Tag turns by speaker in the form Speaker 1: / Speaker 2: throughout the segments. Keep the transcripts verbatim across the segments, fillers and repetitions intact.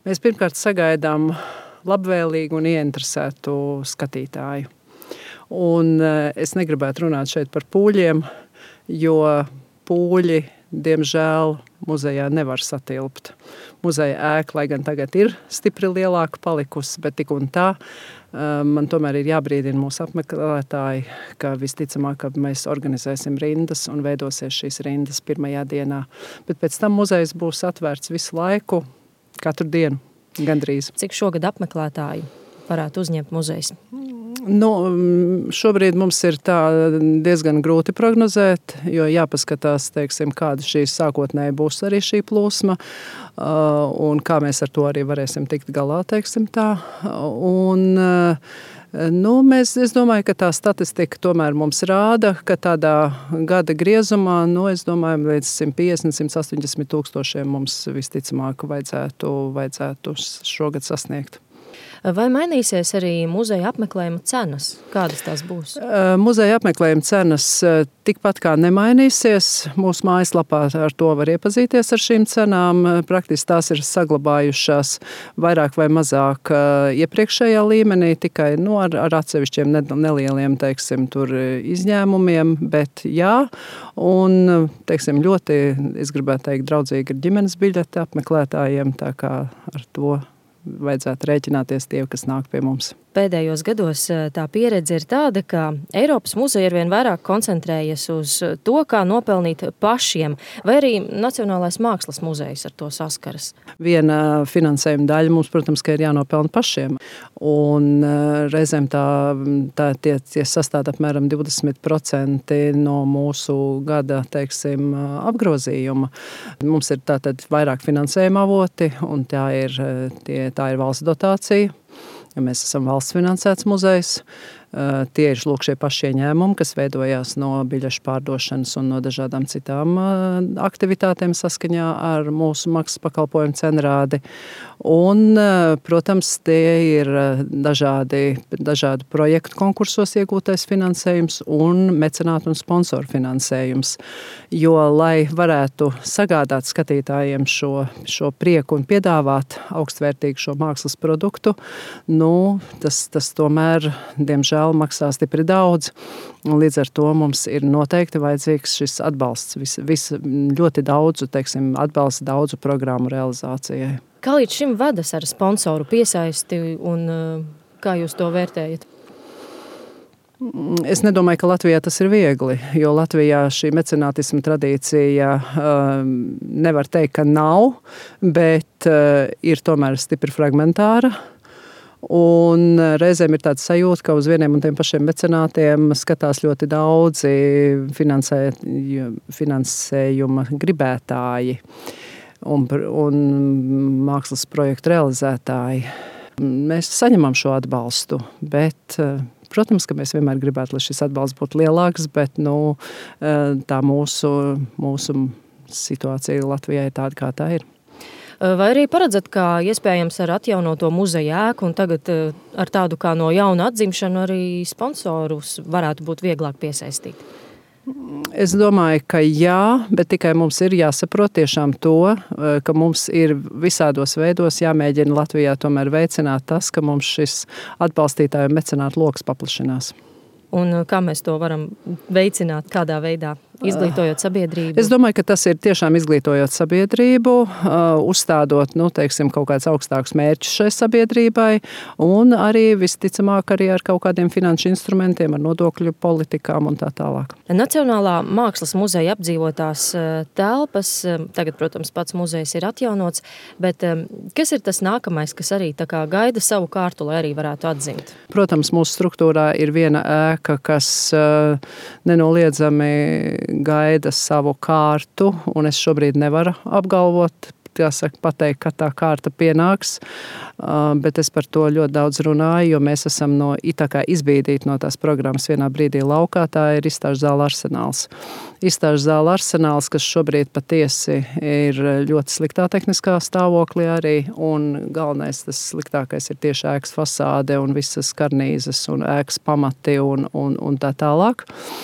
Speaker 1: Mēs pirmkārt sagaidām labvēlīgu un ieinteresētu skatītāju. Un es negribētu runāt šeit par pūļiem, jo pūļi, diemžēl, muzejā nevar satilpt. Muzeja ēka, lai gan tagad ir stipri lielāka palikusi, bet tik un tā man tomēr ir jābrīdina mūsu apmeklētāji, ka visticamāk, ka mēs organizēsim rindas un veidosies šīs rindas pirmajā dienā. Bet pēc tam muzejs būs atvērts visu laiku, katru dienu, gandrīz.
Speaker 2: Cik šogad apmeklētāji varētu uzņemt muzejs?
Speaker 1: Nu, šobrīd mums ir tā diezgan grūti prognozēt, jo jāpaskatās, teiksim, kāda šī sākotnēji būs arī šī plūsma, un kā mēs ar to arī varēsim tikt galā, teiksim tā. Un, nu, mēs, es domāju, ka tā statistika tomēr mums rāda, ka tādā gada griezumā, nu, es domāju, līdz simt piecdesmit līdz simt astoņdesmit tūkstošiem mums visticamāk vajadzētu, vajadzētu šogad sasniegt.
Speaker 2: Vai mainīsies arī muzeja apmeklējuma cenas? Kādas tās būs?
Speaker 1: Muzeja apmeklējuma cenas tikpat kā nemainīsies. Mūsu mājaslapā ar to var iepazīties ar šīm cenām. Praktiski tās ir saglabājušās vairāk vai mazāk iepriekšējā līmenī, tikai nu, ar, ar atsevišķiem nelieliem, teiksim, tur izņēmumiem, bet jā. Un, teiksim, ļoti, es gribētu teikt, draudzīgi ir ģimenes biļete apmeklētājiem, tā kā ar to vajadzētu rēķināties tie, kas nāk pie mums.
Speaker 2: Pēdējos gados tā pieredze ir tāda, ka Eiropas muzeja arvien vairāk koncentrējas uz to, kā nopelnīt pašiem, vai arī Nacionālais mākslas muzejs ar to saskaras.
Speaker 1: Viena finansējuma daļa mums, protams, ka ir jānopelna pašiem. Un reizēm tā, tā tie, tie sastāv apmēram divdesmit procenti no mūsu gada, teiksim, apgrozījuma. Mums ir tātad vairāk finansējuma avoti, un tā ir, tie, tā ir valsts dotācija. Ja mēs esam valsts finansēts muzejs, tie ir lūk šie paši ieņēmumi, kas veidojās no biļešu pārdošanas un no dažādām citām aktivitātēm saskaņā ar mūsu maksas pakalpojumu cenrādi. Un, protams, tie ir dažādi, dažādi projektu konkursos iegūtais finansējums un mecenātu un sponsoru finansējums. Jo, lai varētu sagādāt skatītājiem šo, šo prieku un piedāvāt augstvērtīgu šo mākslas produktu, nu, tas, tas tomēr, diemžēl, maksā stipri daudz. Līdz ar to mums ir noteikti vajadzīgs šis atbalsts, vis, vis, ļoti daudzu, teiksim, atbalsts daudzu programmu realizācijai.
Speaker 2: Kā līdz šim vedas ar sponsoru piesaisti un kā jūs to vērtējat?
Speaker 1: Es nedomāju, ka Latvijā tas ir viegli, jo Latvijā šī mecenātisma tradīcija um, nevar teikt, ka nav, bet uh, ir tomēr stipri fragmentāra. Un reizēm ir tāds sajūta, ka uz vieniem un tiem pašiem mecenātiem skatās ļoti daudzi finansē, finansējuma gribētāji un, un mākslas projektu realizētāji. Mēs saņemam šo atbalstu, bet, protams, ka mēs vienmēr gribētu, lai šis atbalsts būtu lielāks, bet nu, tā mūsu, mūsu situācija Latvijā ir tāda, kā tā ir.
Speaker 2: Vai arī paredzat, kā iespējams ar atjaunoto muzeja ēku un tagad ar tādu kā no jauna atzimšanu arī sponsorus varētu būt vieglāk piesaistīt?
Speaker 1: Es domāju, ka jā, bet tikai mums ir jāsaprot tiešām to, ka mums ir visādos veidos jāmēģina Latvijā tomēr veicināt tas, ka mums šis atbalstītāju mecenātu loks paplašinās.
Speaker 2: Un kā mēs to varam veicināt, kādā veidā? Izglītojot sabiedrību?
Speaker 1: Es domāju, ka tas ir tiešām izglītojot sabiedrību, uzstādot, nu, teiksim, kaut kāds augstāks mērķus šai sabiedrībai un arī visticamāk arī ar kaut kādiem finanšu instrumentiem, ar nodokļu politikām un tā tālāk.
Speaker 2: Nacionālā mākslas muzeja apdzīvotās telpas, tagad, protams, pats muzejs ir atjaunots, bet kas ir tas nākamais, kas arī tā kā gaida savu kārtu, lai arī varētu atzimt? Protams,
Speaker 1: mūsu struktūrā ir viena ēka, kas nenoliedzami gaida savu kārtu, un es šobrīd nevaru apgalvot, jāsaka, pateikt, ka tā kārta pienāks, bet es par to ļoti daudz runāju, jo mēs esam no itākā izbīdīti no tās programmas vienā brīdī laukā, tā ir izstāžu zāle Arsenāls. Izstāžu zāle Arsenāls, kas šobrīd patiesi ir ļoti sliktā tehniskā stāvoklī arī, un galvenais tas sliktākais ir tieši ēkas fasāde un visas karnīzes un ēkas pamati un, un, un tā tālāk.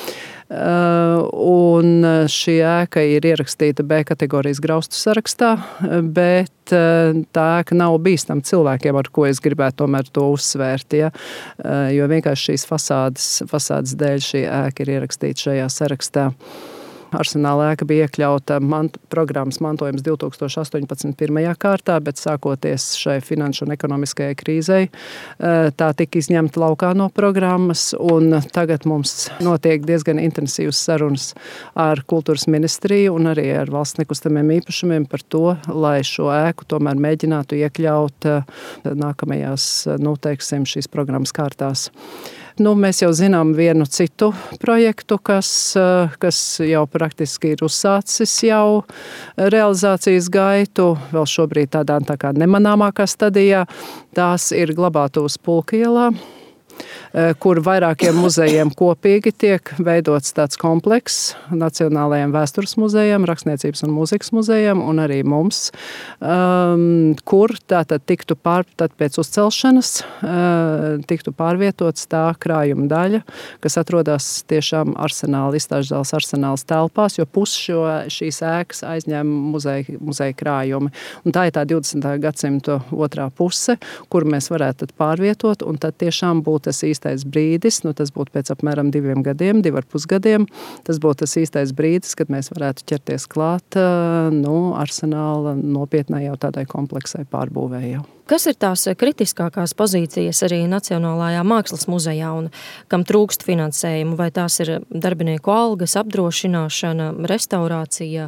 Speaker 1: Un šī ēka ir ierakstīta B kategorijas graustu sarakstā, bet tā ēka nav bīstama cilvēkiem, ar ko es gribētu tomēr to uzsvērt. Ja? Jo vienkārši šīs fasādes, fasādes dēļ šī ēka ir ierakstīta šajā sarakstā. Arsenāla ēka bija iekļauta mant- programmas mantojums divi tūkstoši astoņpadsmit pirmajā kārtā, bet sākoties šai finanšu un ekonomiskajai krīzei, tā tika izņemta laukā no programmas, un tagad mums notiek diezgan intensīvas sarunas ar kultūras ministriju un arī ar valsts nekustamiem īpašumiem par to, lai šo ēku tomēr mēģinātu iekļaut nākamajās, nu, teiksim, šīs programmas kārtās. Nu, mēs jau zinām vienu citu projektu, kas, kas jau praktiski ir uzsācis jau realizācijas gaitu, vēl šobrīd tādā tā kā nemanāmākā stadijā. Tās ir Glabātuves Pulka ielā, kur vairākiem muzejiem kopīgi tiek veidots tāds komplekss Nacionālajiem vēstures muzejam, Rakstniecības un mūzikas muzejam un arī mums, um, kur tātad tiktu pār, tad pēc uzcelšanas uh, tiktu pārvietots tā krājuma daļa, kas atrodas tiešām arsenāla, izstāžu zāles arsenāls telpās, jo pusi šo, šīs ēkas aizņem muzeja, muzeja krājumi. Un tā ir tā divdesmitā gadsimta otrā puse, kur mēs varētu tad pārvietot, un tad tiešām būtu tas īstais brīdis, nu tas būtu pēc apmēram diviem gadiem, divi ar pus gadiem, tas būtu tas īstais brīdis, kad mēs varētu ķerties klāt, nu, arsenāla nopietnai jau tādai kompleksai pārbūvēji jau.
Speaker 2: Kas ir tās kritiskākās pozīcijas arī Nacionālajā mākslas muzejā un kam trūkst finansējumu? Vai tās ir darbinieku algas, apdrošināšana, restaurācija?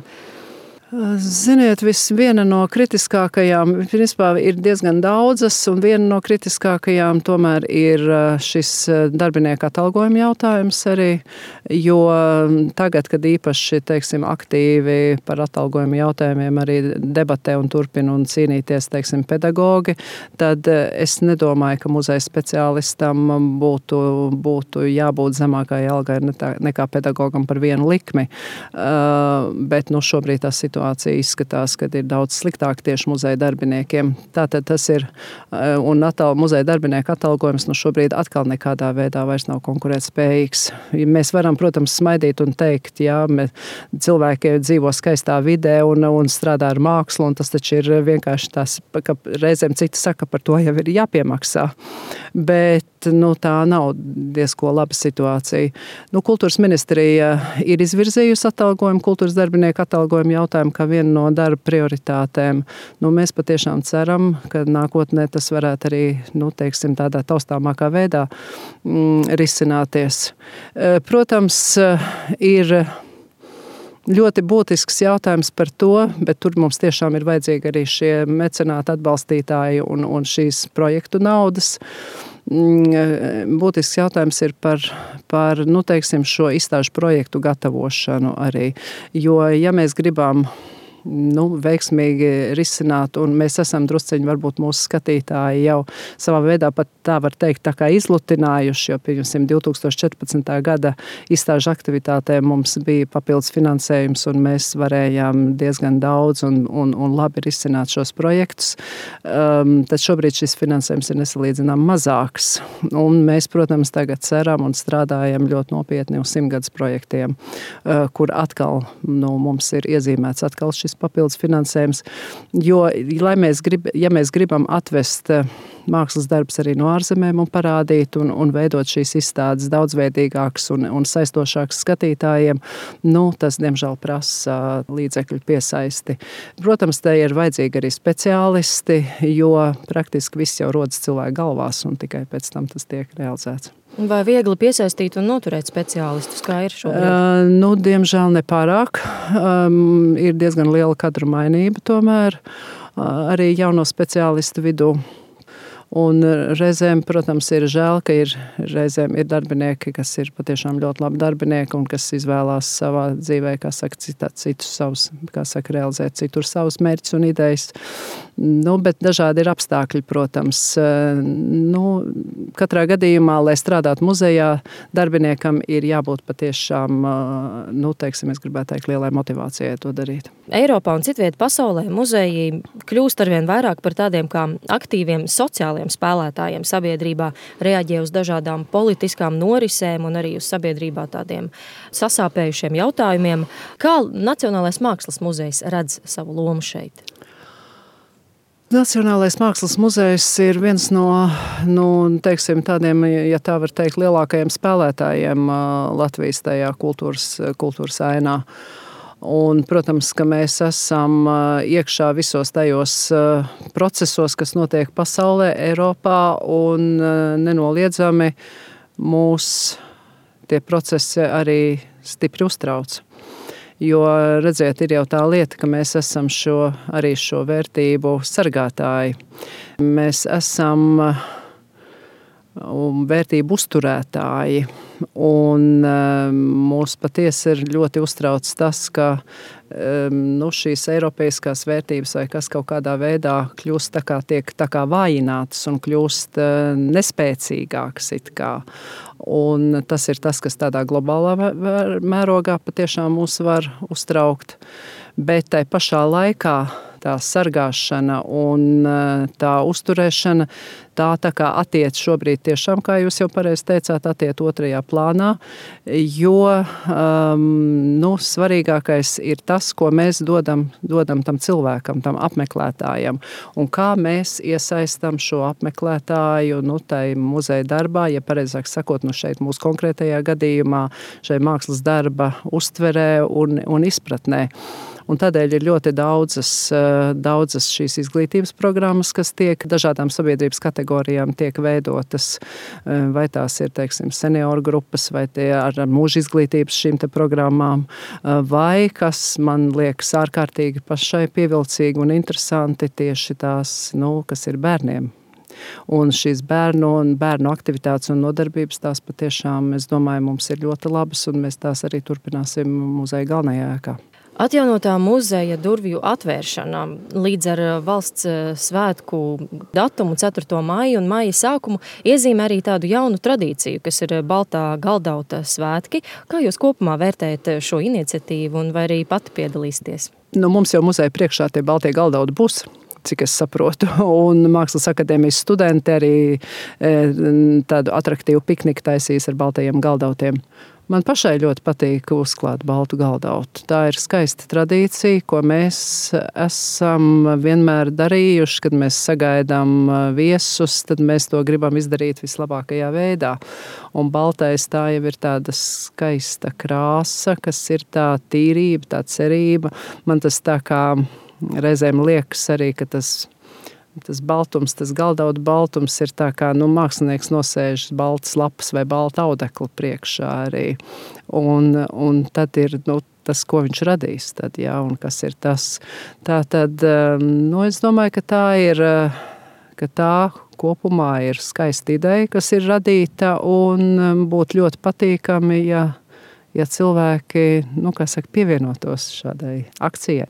Speaker 1: Ziniet, viss viena no kritiskākajām, principā ir diezgan daudzas, un viena no kritiskākajām tomēr ir šis darbinieku atalgojuma jautājums arī, jo tagad, kad īpaši, teiksim, aktīvi par atalgojuma jautājumiem arī debatē un turpina un cīnīties, teiksim, pedagogi, tad es nedomāju, ka muzeja speciālistam būtu, būtu jābūt zemākai algai nekā pedagogam par vienu likmi, uh, bet nu šobrīd tā situācija izskatās, kad ir daudz sliktāk tieši muzeja darbiniekiem. Tātad tas ir, un atal, muzeja darbinieku atalgojums nu šobrīd atkal nekādā veidā vairs nav konkurētspējīgs. Mēs varam, protams, smaidīt un teikt, jā, cilvēki dzīvo skaistā vidē un, un strādā ar mākslu, un tas taču ir vienkārši tās, ka reizēm citi saka, par to jau ir jāpiemaksā. Bet, nu, tā nav diezko laba situācija. Nu, kultūras ministrija ir izvirzījusi atalgojumu, kultūras darbinieku atalgojumu jautājumu kā vienu no darba prioritātēm. Nu, mēs patiešām ceram, ka nākotnē tas varētu arī, nu, teiksim, tādā taustāmākā veidā mm, risināties. Protams, ir ļoti būtisks jautājums par to, bet tur mums tiešām ir vajadzīgi arī šie mecenāti atbalstītāji un, un šīs projektu naudas. Būtisks jautājums ir par, par nu, teiksim, šo izstāžu projektu gatavošanu arī, jo ja mēs gribam nu, veiksmīgi risināt, un mēs esam drusciņi, varbūt mūsu skatītāji jau savā veidā pat tā var teikt, tā kā izlutinājuši, jo, piemēram, divi tūkstoši četrpadsmitā gada izstāžu aktivitātēm mums bija papildus finansējums, un mēs varējām diezgan daudz un, un, un labi risināt šos projektus. Um, tad šobrīd šis finansējums ir nesalīdzinām mazāks, un mēs, protams, tagad ceram un strādājam ļoti nopietni uz simtgadus projektiem, uh, kur atkal, nu, mums ir iezīmēts atkal šis papildus finansējums, jo, lai mēs grib, ja mēs gribam atvest mākslas darbs arī no ārzemēm un parādīt un, un veidot šīs izstādes daudzveidīgākas un, un saistošākas skatītājiem, nu, tas, diemžēl, prasa līdzekļu piesaisti. Protams, te ir vajadzīgi arī speciālisti, jo praktiski viss jau rodas cilvēku galvās un tikai pēc tam tas tiek realizēts.
Speaker 2: Vai viegli piesaistīt un noturēt speciālistus, kā ir šobrīd?
Speaker 1: Uh, nu, diemžēl nepārāk. Um, ir diezgan liela kadru mainība tomēr, uh, arī jauno speciālistu vidū. Un reizēm, protams, ir žēl, ka ir, reizēm ir darbinieki, kas ir patiešām ļoti labi darbinieki un kas izvēlās savā dzīvē, kā saka, citus savus, kā saka, realizēt citur savus mērķus un idejas. Nu, bet dažādi ir apstākļi, protams. Nu, katrā gadījumā, lai strādātu muzejā, darbiniekam ir jābūt patiešām, nu, teiksim, es gribētu teikt, lielai motivācijai to darīt.
Speaker 2: Eiropā un citviet pasaulē muzeji kļūst arvien vairāk par tādiem kā aktīviem sociāliem spēlētājiem sabiedrībā, reaģē uz dažādām politiskām norisēm un arī uz sabiedrībā tādiem sasāpējušiem jautājumiem. Kā Nacionālais mākslas muzejs redz savu lomu šeit?
Speaker 1: Nacionālais mākslas muzejs ir viens no, nu, teiksim, tādiem, ja tā var teikt, lielākajiem spēlētājiem Latvijas tajā kultūras, kultūras ainā. Un, protams, ka mēs esam iekšā visos tajos procesos, kas notiek pasaulē, Eiropā, un nenoliedzami mūs tie procesi arī stipri uztrauc. Jo, redziet, ir jau tā lieta, ka mēs esam šo, arī šo vērtību sargātāji. Mēs esam vērtību uzturētāji. Un mūs patiesi ir ļoti uztrauc tas, ka nu, šīs eiropeiskās vērtības vai kas kaut kādā veidā kļūst tā kā, tiek tā kā vājinātas un kļūst nespēcīgākas it kā. Un tas ir tas, kas tādā globālā mērogā patiešām mūs var uztraukt. Bet tai pašā laikā tā sargāšana un tā uzturēšana, tā tā kā attiec šobrīd tiešām, kā jūs jau pareizi teicāt, attiec otrajā plānā, jo um, nu, svarīgākais ir tas, ko mēs dodam, dodam tam cilvēkam, tam apmeklētājam, un kā mēs iesaistam šo apmeklētāju, nu, tai muzeja darbā, ja pareizāk sakot, nu, šeit mūsu konkrētajā gadījumā, šai mākslas darba uztverē un, un izpratnē. Un tādēļ ir ļoti daudzas, daudzas šīs izglītības programmas, kas tiek dažādām sabiedrības kategorijām tiek veidotas. Vai tās ir, teiksim, senioru grupas, vai tie ar mūža izglītības šīm te programmām, vai, kas man liekas ārkārtīgi pašai pievilcīgi un interesanti, tieši tās, nu, kas ir bērniem. Un šīs bērnu un bērnu aktivitātes un nodarbības tās patiešām, es domāju, mums ir ļoti labas, un mēs tās arī turpināsim muzeja galvenajā ēkā.
Speaker 2: Atjaunotā muzeja durvju atvēršana līdz ar valsts svētku datumu ceturto maiju un maija sākumu iezīmē arī tādu jaunu tradīciju, kas ir Baltā galdauta svētki. Kā jūs kopumā vērtējat šo iniciatīvu un vai arī pati piedalīsieties?
Speaker 1: Nu, mums jau muzeja priekšā tie Baltie galdauti būs, cik es saprotu, un Mākslas akadēmijas studenti arī tādu atraktīvu pikniku taisīs ar baltajiem galdautiem. Man pašai ļoti patīk uzklāt baltu galdautu. Tā ir skaista tradīcija, ko mēs esam vienmēr darījuši, kad mēs sagaidām viesus, tad mēs to gribam izdarīt vislabākajā veidā. Un baltais tā jau ir tāda skaista krāsa, kas ir tā tīrība, tā cerība. Man tas tā kā reizēm liekas arī, ka tas Tas baltums, tas galdauta baltums ir tā kā, nu, mākslinieks nosēž baltas lapas vai balta audekla priekšā arī. Un, un tad ir, nu, tas, ko viņš radīs tad, jā, un kas ir tas. Tā tad, nu, es domāju, ka tā ir, ka tā kopumā ir skaista ideja, kas ir radīta, un būtu ļoti patīkami, ja, ja cilvēki, nu, kā saka, pievienotos šādai akcijai.